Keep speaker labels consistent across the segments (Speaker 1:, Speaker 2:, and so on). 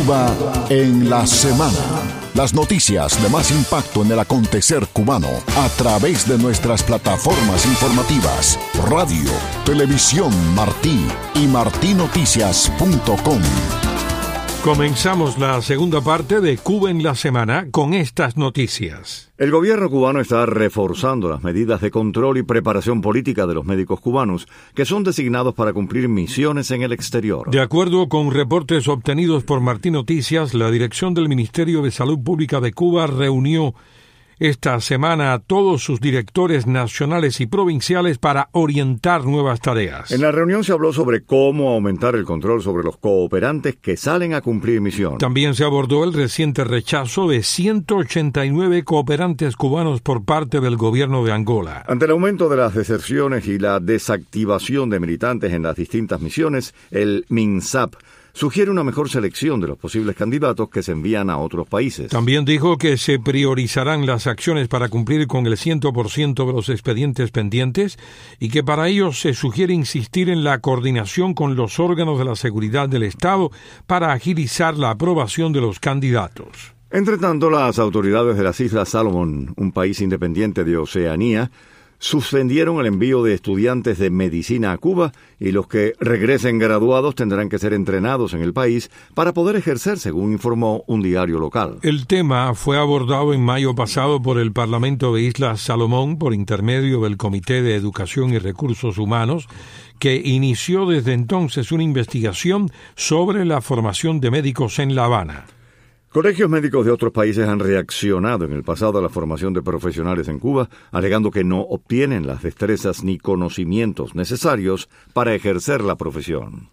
Speaker 1: Cuba en la semana. Las noticias de más impacto en el acontecer cubano a través de nuestras plataformas informativas, radio, televisión Martí y martinoticias.com.
Speaker 2: Comenzamos la segunda parte de Cuba en la semana con estas noticias.
Speaker 3: El gobierno cubano está reforzando las medidas de control y preparación política de los médicos cubanos que son designados para cumplir misiones en el exterior.
Speaker 2: De acuerdo con reportes obtenidos por Martí Noticias, la dirección del Ministerio de Salud Pública de Cuba reunió esta semana a todos sus directores nacionales y provinciales para orientar nuevas tareas.
Speaker 3: En la reunión se habló sobre cómo aumentar el control sobre los cooperantes que salen a cumplir misión.
Speaker 2: También se abordó el reciente rechazo de 189 cooperantes cubanos por parte del gobierno de Angola.
Speaker 3: Ante el aumento de las deserciones y la desactivación de militantes en las distintas misiones, el MINSAP sugiere una mejor selección de los posibles candidatos que se envían a otros países.
Speaker 2: También dijo que se priorizarán las acciones para cumplir con el 100% de los expedientes pendientes y que para ello se sugiere insistir en la coordinación con los órganos de la seguridad del Estado para agilizar la aprobación de los candidatos.
Speaker 3: Entre tanto, las autoridades de las Islas Salomón, un país independiente de Oceanía, suspendieron el envío de estudiantes de medicina a Cuba y los que regresen graduados tendrán que ser entrenados en el país para poder ejercer, según informó un diario local.
Speaker 2: El tema fue abordado en mayo pasado por el Parlamento de Islas Salomón por intermedio del Comité de Educación y Recursos Humanos, que inició desde entonces una investigación sobre la formación de médicos en La Habana.
Speaker 3: Colegios médicos de otros países han reaccionado en el pasado a la formación de profesionales en Cuba, alegando que no obtienen las destrezas ni conocimientos necesarios para ejercer la profesión.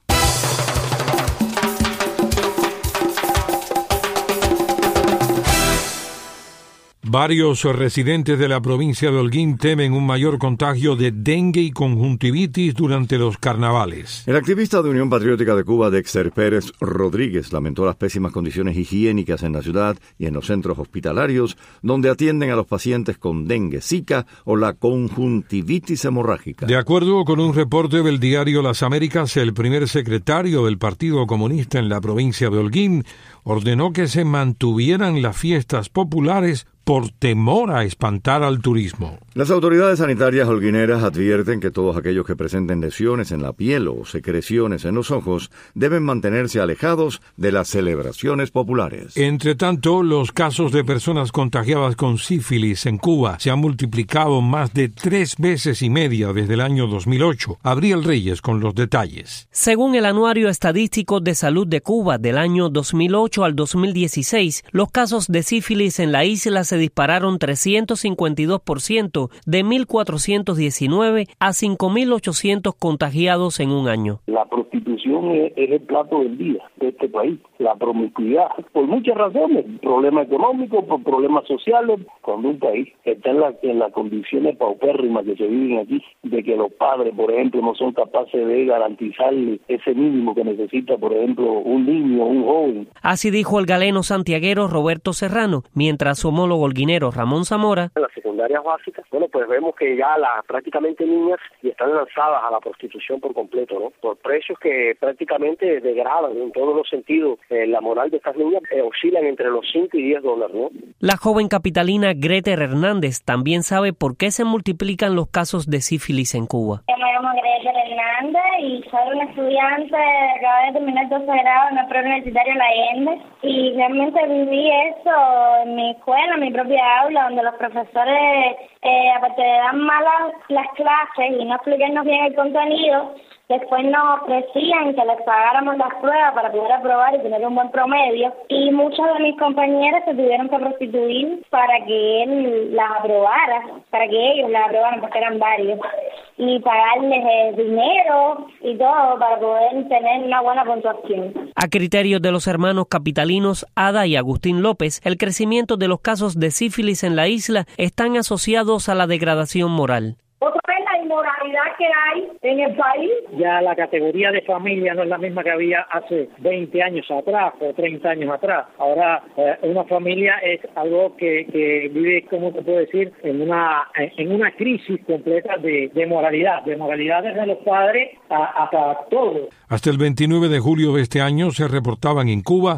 Speaker 2: Varios residentes de la provincia de Holguín temen un mayor contagio de dengue y conjuntivitis durante los carnavales.
Speaker 3: El activista de Unión Patriótica de Cuba, Dexter Pérez Rodríguez, lamentó las pésimas condiciones higiénicas en la ciudad y en los centros hospitalarios donde atienden a los pacientes con dengue, zika o la conjuntivitis hemorrágica.
Speaker 2: De acuerdo con un reporte del diario Las Américas, el primer secretario del Partido Comunista en la provincia de Holguín ordenó que se mantuvieran las fiestas populares por temor a espantar al turismo.
Speaker 3: Las autoridades sanitarias holguineras advierten que todos aquellos que presenten lesiones en la piel o secreciones en los ojos deben mantenerse alejados de las celebraciones populares.
Speaker 2: Entre tanto, los casos de personas contagiadas con sífilis en Cuba se han multiplicado más de 3 veces y media desde el año 2008. Abriel Reyes con los detalles.
Speaker 4: Según el Anuario Estadístico de Salud de Cuba del año 2008 al 2016, los casos de sífilis en la isla se dispararon 352% de 1.419 a 5.800 contagiados en un año.
Speaker 5: La prostitución es el plato del día de este país, la promiscuidad, por muchas razones, problemas económicos, por problemas sociales. Cuando un país está en las condiciones paupérrimas que se viven aquí, de que los padres, por ejemplo, no son capaces de garantizarle ese mínimo que necesita, por ejemplo, un niño, un joven.
Speaker 4: Así dijo el galeno santiaguero Roberto Serrano, mientras su homólogo holguinero Ramón Zamora.
Speaker 6: En las secundarias básicas, pues vemos que ya las prácticamente niñas están lanzadas a la prostitución por completo, ¿no? Por precios que prácticamente degradan en todos los sentidos. La moral de estas niñas oscilan entre los $5 y $10, ¿no?
Speaker 4: La joven capitalina Greter Hernández también sabe por qué se multiplican los casos de sífilis en Cuba.
Speaker 7: Yo me llamo Greter Hernández y soy una estudiante, acabo de terminar 12 grado en el preuniversitario La Allende y realmente viví eso en mi escuela, en mi propia aula, donde los profesores, aparte de dar malas las clases y no explicarnos bien el contenido, después nos ofrecían que les pagáramos las pruebas para poder aprobar y tener un buen promedio. Y muchos de mis compañeros se tuvieron que prostituir para que él las aprobara, para que ellos las aprobaran, porque eran varios. Y pagarles dinero y todo para poder tener una buena puntuación.
Speaker 4: A criterio de los hermanos capitalinos Ada y Agustín López, el crecimiento de los casos de sífilis en la isla están asociados a la degradación moral.
Speaker 7: Otra vez la inmoralidad que hay
Speaker 8: en el país. Ya la categoría de familia no es la misma que había hace 20 años atrás o 30 años atrás. Ahora una familia es algo que vive, ¿cómo te puedo decir?, en una crisis completa de moralidad desde los padres hasta todos.
Speaker 2: Hasta el 29 de julio de este año se reportaban en Cuba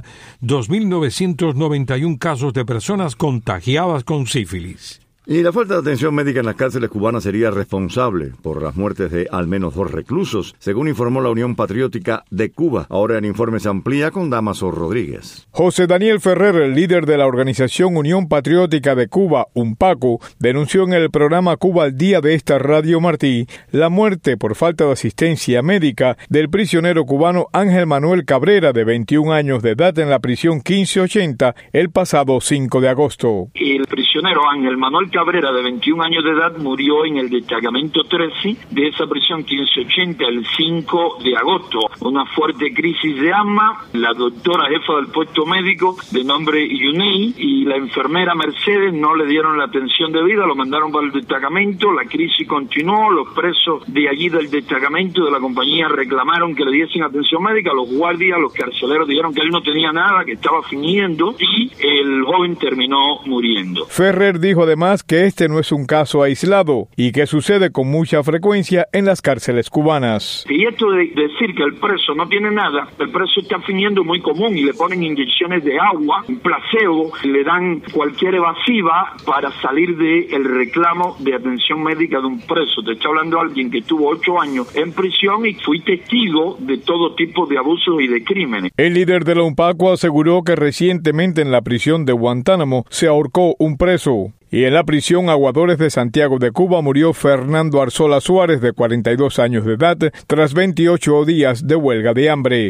Speaker 2: 2.991 casos de personas contagiadas con sífilis.
Speaker 3: Y la falta de atención médica en las cárceles cubanas sería responsable por las muertes de al menos 2 reclusos, según informó la Unión Patriótica de Cuba. Ahora el informe se amplía con Damaso Rodríguez.
Speaker 9: José Daniel Ferrer, el líder de la organización Unión Patriótica de Cuba, UNPACU, denunció en el programa Cuba al Día de esta Radio Martí la muerte por falta de asistencia médica del prisionero cubano Ángel Manuel Cabrera, de 21 años de edad, en la prisión 1580 el pasado 5 de agosto.
Speaker 10: El prisionero Ángel Manuel Cabrera, de 21 años de edad, murió en el destacamento 13 de esa prisión 1580 el 5 de agosto. Una fuerte crisis de asma. La doctora jefa del puesto médico, de nombre Yunei, y la enfermera Mercedes no le dieron la atención debida, lo mandaron para el destacamento. La crisis continuó. Los presos de allí del destacamento de la compañía reclamaron que le diesen atención médica. Los guardias, los carceleros dijeron que él no tenía nada, que estaba fingiendo, y el joven terminó muriendo.
Speaker 9: Ferrer dijo además que este no es un caso aislado y que sucede con mucha frecuencia en las cárceles cubanas.
Speaker 10: Y esto de decir que el preso no tiene nada, el preso está fingiendo, muy común, y le ponen inyecciones de agua, un placebo, le dan cualquier evasiva para salir del reclamo de atención médica de un preso. Te está hablando alguien que estuvo 8 años en prisión y fue testigo de todo tipo de abusos y de crímenes.
Speaker 9: El líder de la UNPACU aseguró que recientemente en la prisión de Guantánamo se ahorcó un preso. Y en la prisión Aguadores de Santiago de Cuba murió Fernando Arzola Suárez, de 42 años de edad, tras 28 días de huelga de hambre.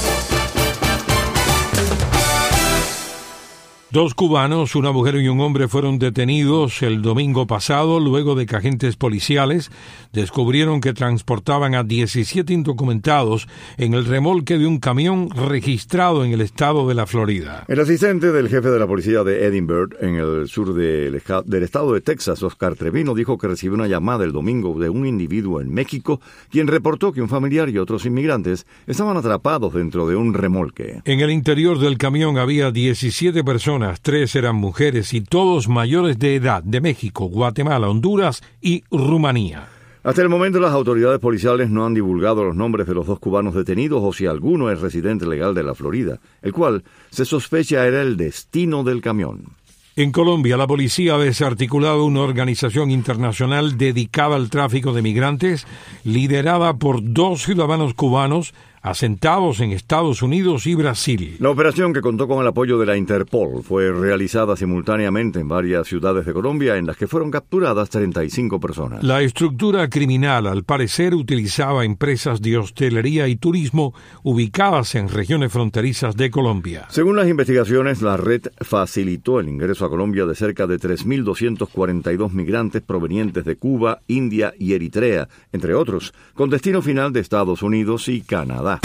Speaker 2: 2 cubanos, una mujer y un hombre, fueron detenidos el domingo pasado luego de que agentes policiales descubrieron que transportaban a 17 indocumentados en el remolque de un camión registrado en el estado de la Florida.
Speaker 3: El asistente del jefe de la policía de Edinburgh, en el sur del estado de Texas, Oscar Trevino, dijo que recibió una llamada el domingo de un individuo en México, quien reportó que un familiar y otros inmigrantes estaban atrapados dentro de un remolque.
Speaker 2: En el interior del camión había 17 personas. 3 eran mujeres y todos mayores de edad, de México, Guatemala, Honduras y Rumanía.
Speaker 3: Hasta el momento las autoridades policiales no han divulgado los nombres de los 2 cubanos detenidos o si alguno es residente legal de la Florida, el cual se sospecha era el destino del camión.
Speaker 2: En Colombia, la policía ha desarticulado una organización internacional dedicada al tráfico de migrantes, liderada por 2 ciudadanos cubanos asentados en Estados Unidos y Brasil.
Speaker 3: La operación, que contó con el apoyo de la Interpol, fue realizada simultáneamente en varias ciudades de Colombia, en las que fueron capturadas 35 personas.
Speaker 2: La estructura criminal, al parecer, utilizaba empresas de hostelería y turismo ubicadas en regiones fronterizas de Colombia.
Speaker 3: Según las investigaciones, la red facilitó el ingreso a Colombia de cerca de 3.242 migrantes provenientes de Cuba, India y Eritrea, entre otros, con destino final de Estados Unidos y Canadá.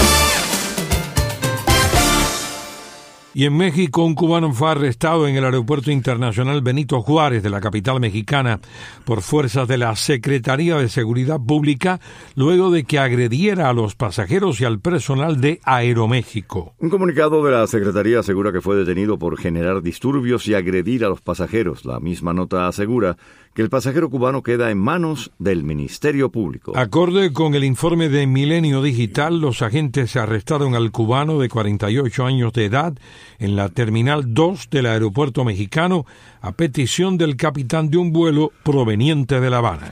Speaker 2: Y en México, un cubano fue arrestado en el Aeropuerto Internacional Benito Juárez de la capital mexicana por fuerzas de la Secretaría de Seguridad Pública luego de que agrediera a los pasajeros y al personal de Aeroméxico.
Speaker 3: Un comunicado de la Secretaría asegura que fue detenido por generar disturbios y agredir a los pasajeros. La misma nota asegura que el pasajero cubano queda en manos del Ministerio Público.
Speaker 2: Acorde con el informe de Milenio Digital, los agentes arrestaron al cubano de 48 años de edad en la Terminal 2 del aeropuerto mexicano a petición del capitán de un vuelo proveniente de La Habana.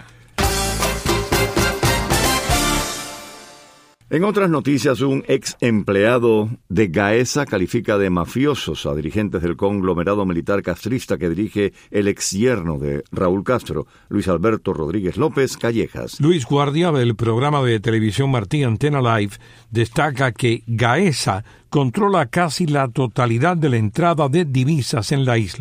Speaker 3: En otras noticias, un ex empleado de Gaesa califica de mafiosos a dirigentes del conglomerado militar castrista que dirige el ex yerno de Raúl Castro, Luis Alberto Rodríguez López Callejas.
Speaker 2: Luis Guardia, del programa de televisión Martí Antena Live, destaca que Gaesa controla casi la totalidad de la entrada de divisas en la isla.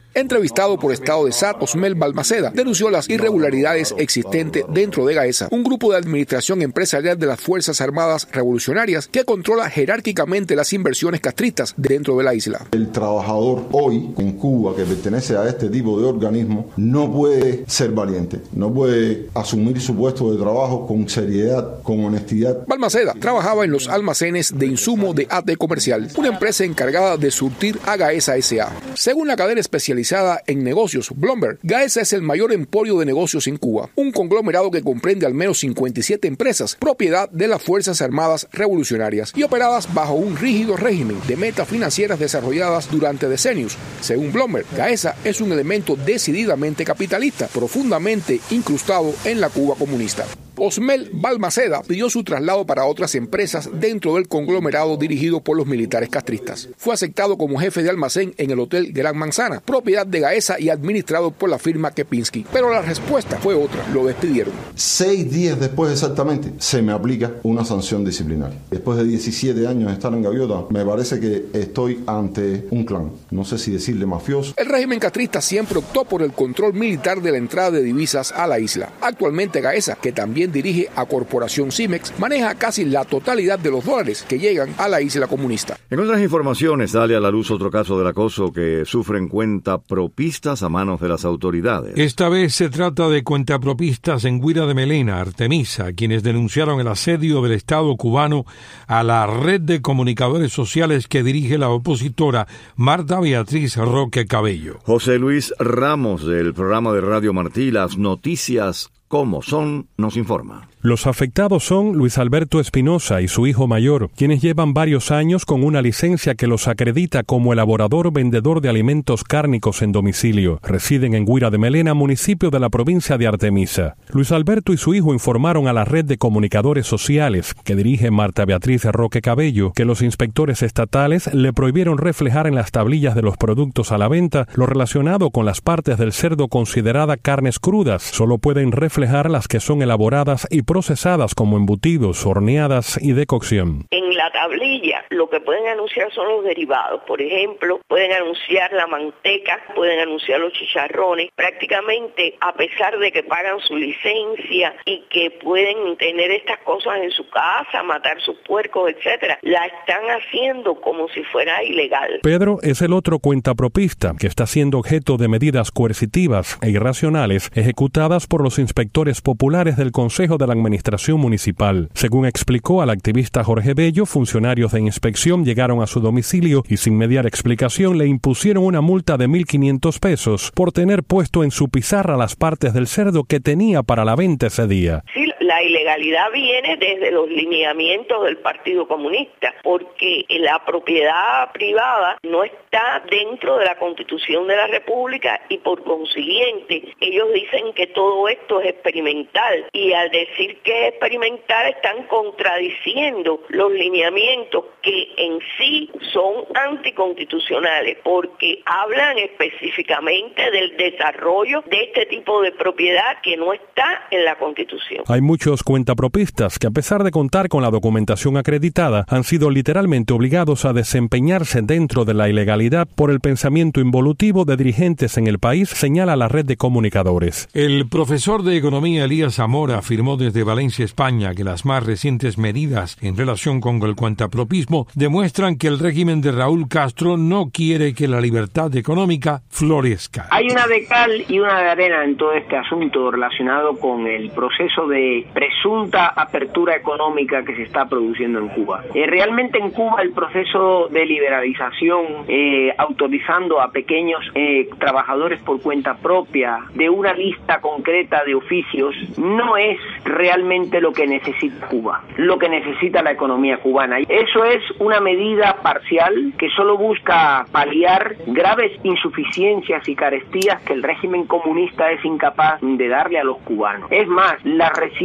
Speaker 11: Entrevistado por Estado de SAT, Osmel Balmaceda denunció las irregularidades existentes dentro de GAESA, un grupo de administración empresarial de las Fuerzas Armadas Revolucionarias que controla jerárquicamente las inversiones castristas dentro de la isla.
Speaker 12: El trabajador hoy en Cuba que pertenece a este tipo de organismo no puede ser valiente, no puede asumir su puesto de trabajo con seriedad, con honestidad.
Speaker 11: Balmaceda trabajaba en los almacenes de insumo de AT Comercial, una empresa encargada de surtir a GAESA S.A. Según la cadena especializada en negocios Bloomberg, GAESA es el mayor emporio de negocios en Cuba, un conglomerado que comprende al menos 57 empresas, propiedad de las Fuerzas Armadas Revolucionarias y operadas bajo un rígido régimen de metas financieras desarrolladas durante decenios. Según Bloomberg, GAESA es un elemento decididamente capitalista, profundamente incrustado en la Cuba comunista. Osmel Balmaceda pidió su traslado para otras empresas dentro del conglomerado dirigido por los militares castristas. Fue aceptado como jefe de almacén en el Hotel Gran Manzana, propiedad de GAESA y administrado por la firma Kepinski. Pero la respuesta fue otra, lo despidieron.
Speaker 12: 6 días después exactamente se me aplica una sanción disciplinaria. Después de 17 años de estar en Gaviota, me parece que estoy ante un clan. No sé si decirle mafioso.
Speaker 11: El régimen castrista siempre optó por el control militar de la entrada de divisas a la isla. Actualmente GAESA, que también dirige a Corporación Cimex, maneja casi la totalidad de los dólares que llegan a la isla comunista.
Speaker 3: En otras informaciones sale a la luz otro caso del acoso que sufren cuentapropistas a manos de las autoridades.
Speaker 2: Esta vez se trata de cuentapropistas en Guira de Melena, Artemisa, quienes denunciaron el asedio del Estado cubano a la red de comunicadores sociales que dirige la opositora Marta Beatriz Roque Cabello.
Speaker 3: José Luis Ramos, del programa de Radio Martí, Las Noticias Como Son, nos informa.
Speaker 13: Los afectados son Luis Alberto Espinosa y su hijo mayor, quienes llevan varios años con una licencia que los acredita como elaborador vendedor de alimentos cárnicos en domicilio. Residen en Guira de Melena, municipio de la provincia de Artemisa. Luis Alberto y su hijo informaron a la red de comunicadores sociales que dirige Marta Beatriz Roque Cabello que los inspectores estatales le prohibieron reflejar en las tablillas de los productos a la venta lo relacionado con las partes del cerdo consideradas carnes crudas. Solo pueden reflejar las que son elaboradas y procesadas como embutidos, horneadas y de cocción.
Speaker 14: En la tablilla lo que pueden anunciar son los derivados. Por ejemplo, pueden anunciar la manteca, pueden anunciar los chicharrones. Prácticamente, a pesar de que pagan su licencia y que pueden tener estas cosas en su casa, matar sus puercos, etcétera, la están haciendo como si fuera ilegal.
Speaker 13: Pedro es el otro cuentapropista que está siendo objeto de medidas coercitivas e irracionales ejecutadas por los inspectores populares del Consejo de la Administración Municipal. Según explicó al activista Jorge Bello, funcionarios de inspección llegaron a su domicilio y sin mediar explicación le impusieron una multa de 1.500 pesos por tener puesto en su pizarra las partes del cerdo que tenía para la venta ese día.
Speaker 14: Sí, la ilegalidad viene desde los lineamientos del Partido Comunista, porque la propiedad privada no está dentro de la Constitución de la República y por consiguiente ellos dicen que todo esto es experimental y al decir que es experimental están contradiciendo los lineamientos que en sí son anticonstitucionales porque hablan específicamente del desarrollo de este tipo de propiedad que no está en la Constitución.
Speaker 13: Hay muchos cuentapropistas que a pesar de contar con la documentación acreditada han sido literalmente obligados a desempeñarse dentro de la ilegalidad por el pensamiento involutivo de dirigentes en el país, señala la red de comunicadores.
Speaker 2: El profesor de economía Elías Zamora afirmó desde Valencia, España, que las más recientes medidas en relación con el cuentapropismo demuestran que el régimen de Raúl Castro no quiere que la libertad económica florezca.
Speaker 6: Hay una de cal y una de arena en todo este asunto relacionado con el proceso de presunta apertura económica que se está produciendo en Cuba. Realmente en Cuba el proceso de liberalización, autorizando a pequeños trabajadores por cuenta propia, de una lista concreta de oficios, no es realmente lo que necesita Cuba, lo que necesita la economía cubana. Eso es una medida parcial que solo busca paliar graves insuficiencias y carestías que el régimen comunista es incapaz de darle a los cubanos. Es más, las recientes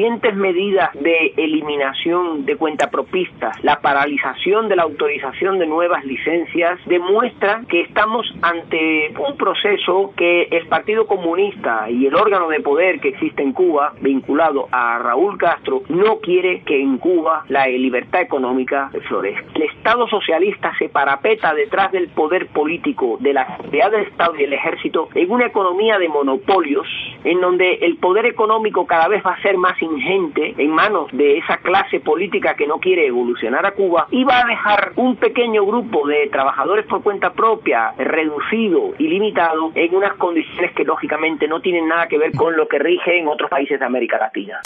Speaker 15: recientes medidas de eliminación de cuentapropistas, la paralización de la autorización de nuevas licencias, demuestra que estamos ante un proceso que el Partido Comunista y el órgano de poder que existe en Cuba, vinculado a Raúl Castro, no quiere que en Cuba la libertad económica florezca. El Estado socialista se parapeta detrás del poder político, de la seguridad del Estado y del Ejército, en una economía de monopolios, en donde el poder económico cada vez va a ser más ingente en manos de esa clase política que no quiere evolucionar a Cuba, y va a dejar un pequeño grupo de trabajadores por cuenta propia, reducido y limitado, en unas condiciones que lógicamente no tienen nada que ver con lo que rige en otros países de América Latina.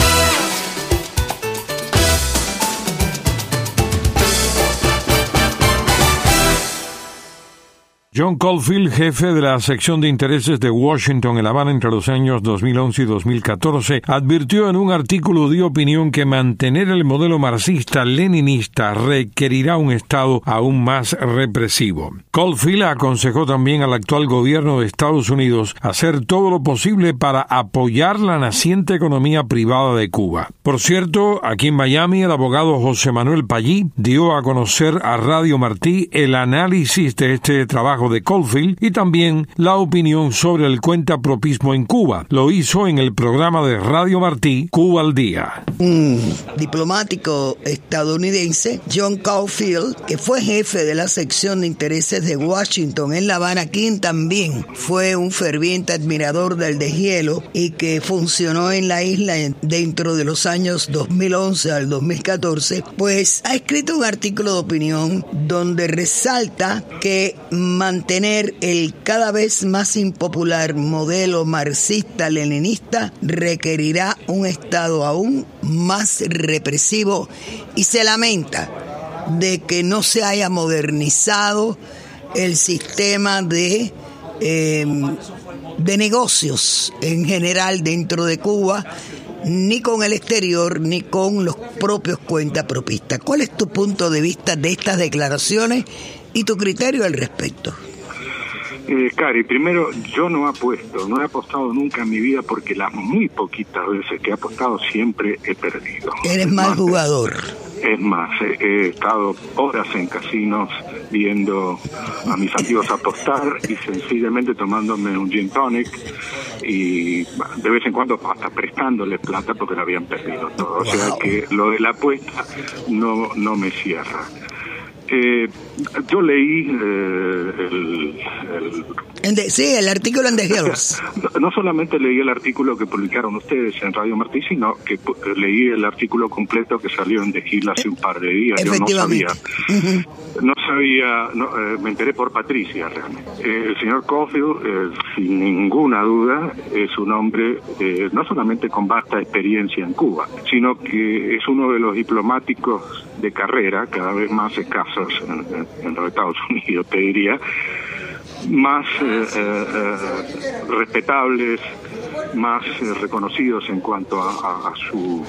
Speaker 2: John Caulfield, jefe de la sección de intereses de Washington en La Habana entre los años 2011 y 2014, advirtió en un artículo de opinión que mantener el modelo marxista-leninista requerirá un Estado aún más represivo. Caulfield aconsejó también al actual gobierno de Estados Unidos hacer todo lo posible para apoyar la naciente economía privada de Cuba. Por cierto, aquí en Miami, el abogado José Manuel Pallí dio a conocer a Radio Martí el análisis de este trabajo de Caulfield y también la opinión sobre el cuentapropismo en Cuba. Lo hizo en el programa de Radio Martí, Cuba al Día.
Speaker 16: Un diplomático estadounidense, John Caulfield, que fue jefe de la sección de intereses de Washington en La Habana, quien también fue un ferviente admirador del deshielo y que funcionó en la isla dentro de los años 2011 al 2014, pues ha escrito un artículo de opinión donde resalta que mantener el cada vez más impopular modelo marxista-leninista requerirá un Estado aún más represivo y se lamenta de que no se haya modernizado el sistema de negocios en general dentro de Cuba, ni con el exterior, ni con los propios cuentapropistas. ¿Cuál es tu punto de vista de estas declaraciones y tu criterio al respecto?
Speaker 17: Cari, primero, yo no he apostado nunca en mi vida porque las muy poquitas veces que he apostado siempre he perdido.
Speaker 16: Eres mal jugador.
Speaker 17: Es más, he estado horas en casinos viendo a mis amigos apostar y sencillamente tomándome un gin tonic y de vez en cuando hasta prestándoles plata porque lo habían perdido todo. O sea que lo de la apuesta no me cierra. Yo leí
Speaker 16: el artículo en The Hills.
Speaker 17: No solamente leí el artículo que publicaron ustedes en Radio Martí, sino que leí el artículo completo que salió en The Hills hace un par de días. Yo no sabía, me enteré por Patricia realmente. El señor Caulfield, sin ninguna duda, es un hombre no solamente con vasta experiencia en Cuba, sino que es uno de los diplomáticos de carrera, cada vez más escasos en los Estados Unidos, te diría, más respetables, más reconocidos en cuanto a su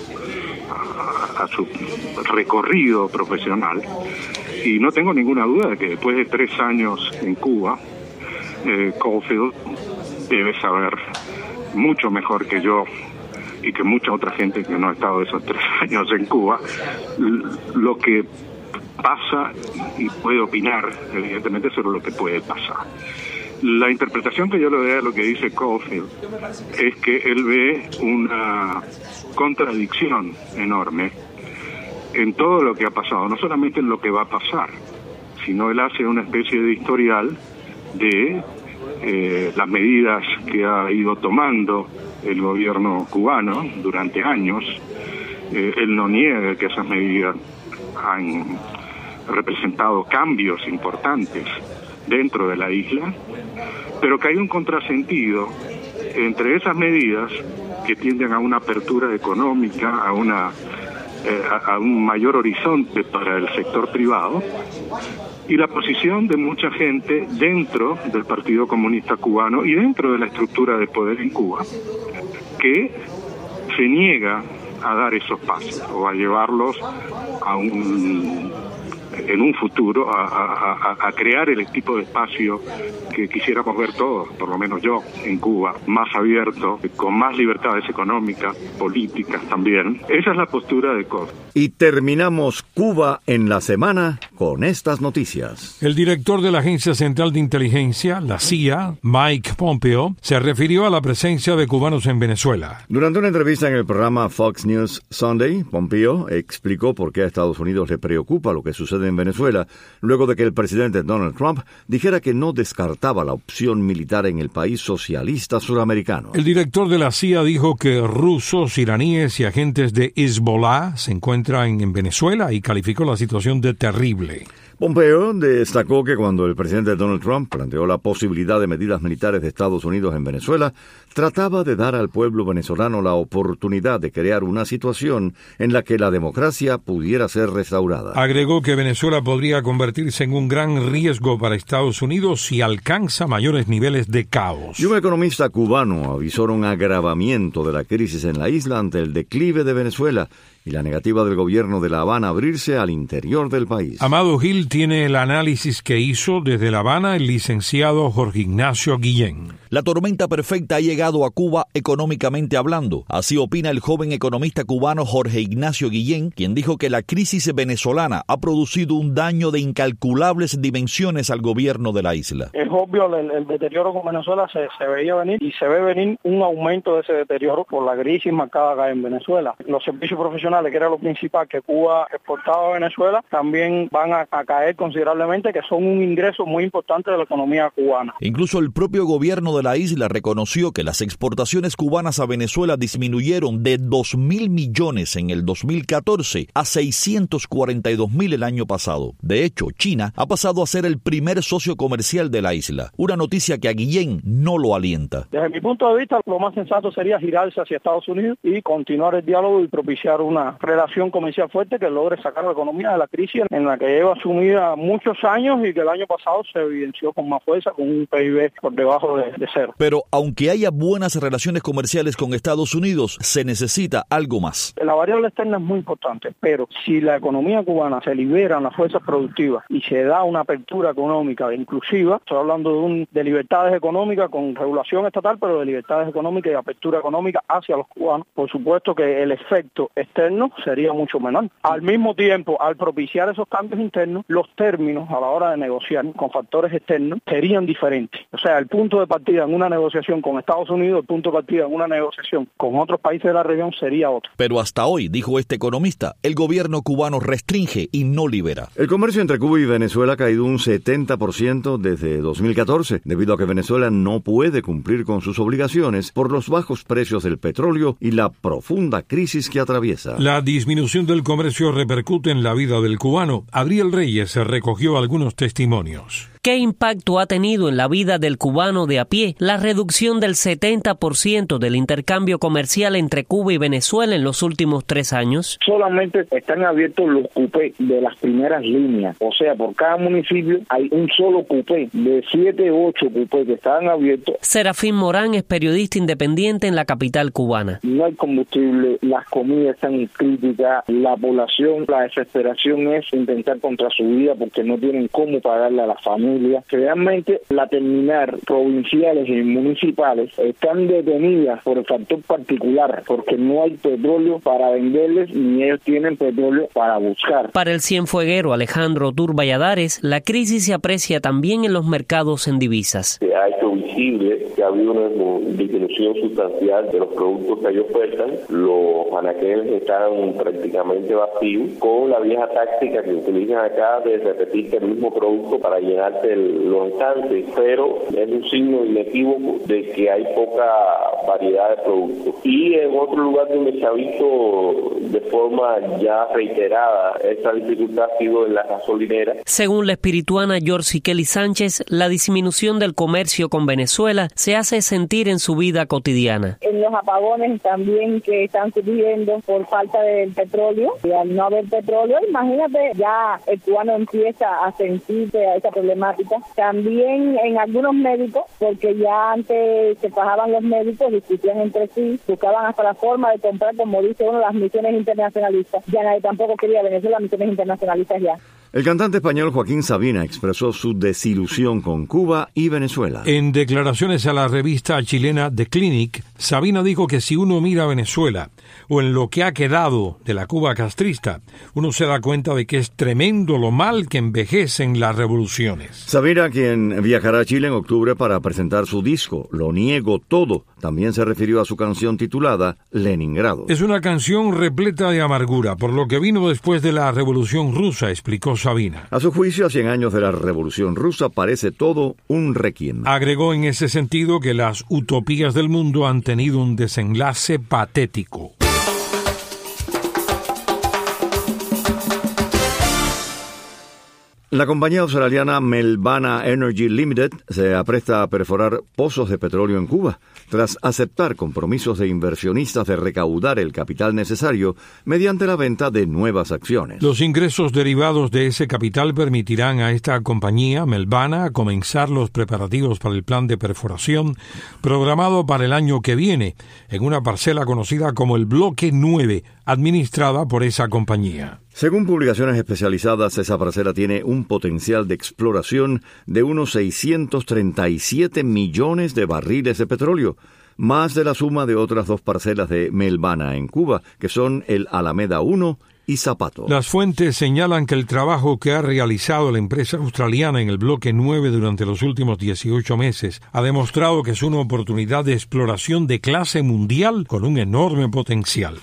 Speaker 17: recorrido profesional. Y no tengo ninguna duda de que después de 3 años en Cuba, Caulfield debe saber mucho mejor que yo y que mucha otra gente que no ha estado esos 3 años en Cuba, lo que pasa y puede opinar, evidentemente, sobre lo que puede pasar. La interpretación que yo le doy a lo que dice Caulfield es que él ve una contradicción enorme en todo lo que ha pasado, no solamente en lo que va a pasar, sino él hace una especie de historial de las medidas que ha ido tomando el gobierno cubano durante años. Él no niega que esas medidas han representado cambios importantes dentro de la isla, pero que hay un contrasentido entre esas medidas que tienden a una apertura económica, a un mayor horizonte para el sector privado, y la posición de mucha gente dentro del Partido Comunista Cubano y dentro de la estructura de poder en Cuba, que se niega a dar esos pasos o a llevarlos a un en un futuro a crear el tipo de espacio que quisiéramos ver todos, por lo menos yo, en Cuba, más abierto, con más libertades económicas, políticas también. Esa es la postura de COF.
Speaker 3: Y terminamos Cuba en la semana con estas noticias.
Speaker 2: El director de la Agencia Central de Inteligencia, la CIA, Mike Pompeo, se refirió a la presencia de cubanos en Venezuela.
Speaker 3: Durante una entrevista en el programa Fox News Sunday, Pompeo explicó por qué a Estados Unidos le preocupa lo que sucede en Venezuela, luego de que el presidente Donald Trump dijera que no descartaba la opción militar en el país socialista suramericano.
Speaker 2: El director de la CIA dijo que rusos, iraníes y agentes de Hezbollah se encuentran en Venezuela y calificó la situación de terrible.
Speaker 3: Pompeo destacó que cuando el presidente Donald Trump planteó la posibilidad de medidas militares de Estados Unidos en Venezuela, trataba de dar al pueblo venezolano la oportunidad de crear una situación en la que la democracia pudiera ser restaurada.
Speaker 2: Agregó que Venezuela podría convertirse en un gran riesgo para Estados Unidos si alcanza mayores niveles de caos.
Speaker 3: Y un economista cubano avisó un agravamiento de la crisis en la isla ante el declive de Venezuela y la negativa del gobierno de La Habana a abrirse al interior del país.
Speaker 2: Amado Gil tiene el análisis que hizo desde La Habana el licenciado Jorge Ignacio Guillén.
Speaker 18: La tormenta perfecta ha llegado a Cuba económicamente hablando. Así opina el joven economista cubano Jorge Ignacio Guillén, quien dijo que la crisis venezolana ha producido un daño de incalculables dimensiones al gobierno de la isla.
Speaker 19: Es obvio el deterioro con Venezuela se veía venir y se ve venir un aumento de ese deterioro por la crisis marcada acá en Venezuela. Los servicios profesionales, que era lo principal que Cuba exportaba a Venezuela, también van a caer considerablemente, que son un ingreso muy importante de la economía cubana.
Speaker 18: Incluso el propio gobierno de la isla reconoció que las exportaciones cubanas a Venezuela disminuyeron de 2.000 millones en el 2014 a 642.000 el año pasado. De hecho, China ha pasado a ser el primer socio comercial de la isla, una noticia que a Guillén no lo alienta.
Speaker 19: Desde mi punto de vista, lo más sensato sería girarse hacia Estados Unidos y continuar el diálogo y propiciar una relación comercial fuerte que logre sacar la economía de la crisis en la que lleva sumida muchos años y que el año pasado se evidenció con más fuerza, con un PIB por debajo de cero.
Speaker 18: Pero aunque haya buenas relaciones comerciales con Estados Unidos, se necesita algo más.
Speaker 19: La variable externa es muy importante, pero si la economía cubana se liberan las fuerzas productivas y se da una apertura económica inclusiva, estoy hablando de libertades económicas con regulación estatal, pero de libertades económicas y apertura económica hacia los cubanos, por supuesto que el efecto externo sería mucho menor. Al mismo tiempo, al propiciar esos cambios internos, los términos a la hora de negociar con factores externos serían diferentes. O sea, el punto de partida en una negociación con Estados Unidos, el punto de partida en una negociación con otros países de la región sería otro.
Speaker 18: Pero hasta hoy, dijo este economista, el gobierno cubano restringe y no libera.
Speaker 3: El comercio entre Cuba y Venezuela ha caído un 70% desde 2014, debido a que Venezuela no puede cumplir con sus obligaciones por los bajos precios del petróleo y la profunda crisis que atraviesa.
Speaker 2: La disminución del comercio repercute en la vida del cubano. Adriel Reyes recogió algunos testimonios.
Speaker 4: ¿Qué impacto ha tenido en la vida del cubano de a pie la reducción del 70% del intercambio comercial entre Cuba y Venezuela en los últimos 3 años?
Speaker 20: Solamente están abiertos los cupés de las primeras líneas. O sea, por cada municipio hay un solo cupé, de 7 u 8 cupés que estaban abiertos.
Speaker 4: Serafín Morán es periodista independiente en la capital cubana.
Speaker 20: No hay combustible, las comidas están críticas, la población, la desesperación es intentar contra su vida porque no tienen cómo pagarle a la familia. Realmente las terminales provinciales y municipales están detenidas por el factor particular, porque no hay petróleo para venderles ni ellos tienen petróleo para buscar.
Speaker 4: Para el cienfueguero Alejandro Tur Valladares, la crisis se aprecia también en los mercados en divisas.
Speaker 21: Se ha hecho visible que ha habido una disminución sustancial de los productos que ellos ofertan. Los anaqueles están prácticamente vacíos, con la vieja táctica que utilizan acá de repetir el mismo producto para llenar los estantes, pero es un signo inequívoco de que hay poca variedad de productos. Y en otro lugar donde se ha visto de forma ya reiterada esta dificultad ha sido en las gasolineras.
Speaker 4: Según la espirituana Yorsi Kelly Sánchez, la disminución del comercio con Venezuela se hace sentir en su vida cotidiana.
Speaker 22: En los apagones también que están surgiendo por falta de petróleo, y al no haber petróleo, imagínate, ya el cubano empieza a sentirse a esa problemática. También en algunos médicos, porque ya antes se pasaban los médicos, discutían entre sí, buscaban hasta la forma de comprar, como dice uno, las misiones internacionalistas. Ya nadie tampoco quería Venezuela, las misiones internacionalistas ya.
Speaker 3: El cantante español Joaquín Sabina expresó su desilusión con Cuba y Venezuela.
Speaker 2: En declaraciones a la revista chilena The Clinic, Sabina dijo que si uno mira a Venezuela o en lo que ha quedado de la Cuba castrista, uno se da cuenta de que es tremendo lo mal que envejecen las revoluciones.
Speaker 3: Sabina, quien viajará a Chile en octubre para presentar su disco Lo Niego Todo, también se refirió a su canción titulada Leningrado.
Speaker 2: Es una canción repleta de amargura, por lo que vino después de la Revolución Rusa, explicó Sabina.
Speaker 3: A su juicio, a 100 años de la Revolución Rusa parece todo un requiem.
Speaker 2: Agregó en ese sentido que las utopías del mundo han tenido un desenlace patético.
Speaker 3: La compañía australiana Melbana Energy Limited se apresta a perforar pozos de petróleo en Cuba, tras aceptar compromisos de inversionistas de recaudar el capital necesario mediante la venta de nuevas acciones.
Speaker 2: Los ingresos derivados de ese capital permitirán a esta compañía, Melbana, comenzar los preparativos para el plan de perforación programado para el año que viene, en una parcela conocida como el Bloque 9, administrada por esa compañía.
Speaker 3: Según publicaciones especializadas, esa parcela tiene un potencial de exploración de unos 637 millones de barriles de petróleo, más de la suma de otras dos parcelas de Melbana en Cuba, que son el Alameda 1 y Zapato.
Speaker 2: Las fuentes señalan que el trabajo que ha realizado la empresa australiana en el Bloque 9 durante los últimos 18 meses ha demostrado que es una oportunidad de exploración de clase mundial con un enorme potencial.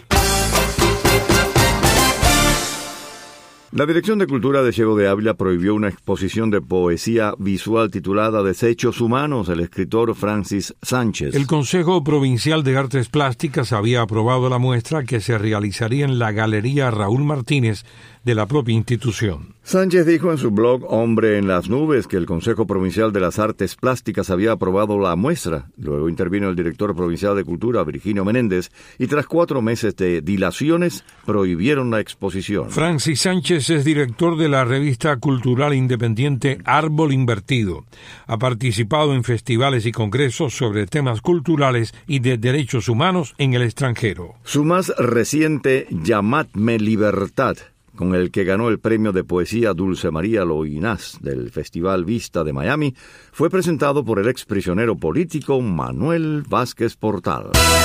Speaker 3: La Dirección de Cultura de Ciego de Ávila prohibió una exposición de poesía visual titulada Desechos Humanos del escritor Francis Sánchez.
Speaker 2: El Consejo Provincial de Artes Plásticas había aprobado la muestra que se realizaría en la Galería Raúl Martínez de la propia institución.
Speaker 3: Sánchez dijo en su blog Hombre en las Nubes que el Consejo Provincial de las Artes Plásticas había aprobado la muestra. Luego intervino el director provincial de Cultura, Virginio Menéndez, y tras 4 meses de dilaciones prohibieron la exposición.
Speaker 2: Francis Sánchez es director de la revista cultural independiente Árbol Invertido. Ha participado en festivales y congresos sobre temas culturales y de derechos humanos en el extranjero.
Speaker 3: Su más reciente Llamadme Libertad, con el que ganó el premio de poesía Dulce María Loinás del Festival Vista de Miami, fue presentado por el exprisionero político Manuel Vázquez Portal.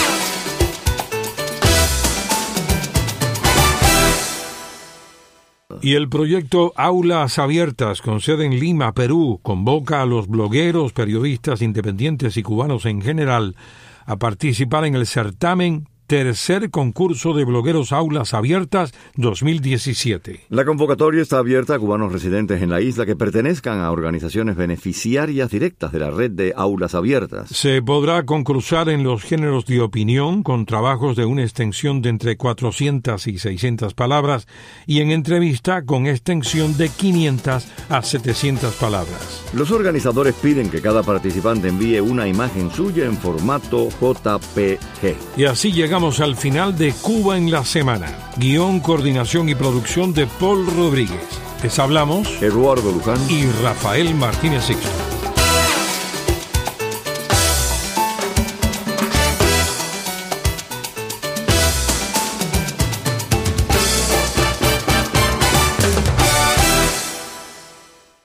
Speaker 2: Y el proyecto Aulas Abiertas, con sede en Lima, Perú, convoca a los blogueros, periodistas independientes y cubanos en general a participar en el certamen Tercer Concurso de Blogueros Aulas Abiertas 2017.
Speaker 3: La convocatoria está abierta a cubanos residentes en la isla que pertenezcan a organizaciones beneficiarias directas de la red de Aulas Abiertas.
Speaker 2: Se podrá concursar en los géneros de opinión con trabajos de una extensión de entre 400 y 600 palabras y en entrevista con extensión de 500 a 700 palabras.
Speaker 3: Los organizadores piden que cada participante envíe una imagen suya en formato JPG.
Speaker 2: Y así llegamos al final de Cuba en la Semana. Guión, coordinación y producción de Paul Rodríguez. Les hablamos
Speaker 3: Eduardo Luján
Speaker 2: y Rafael Martínez Sixto.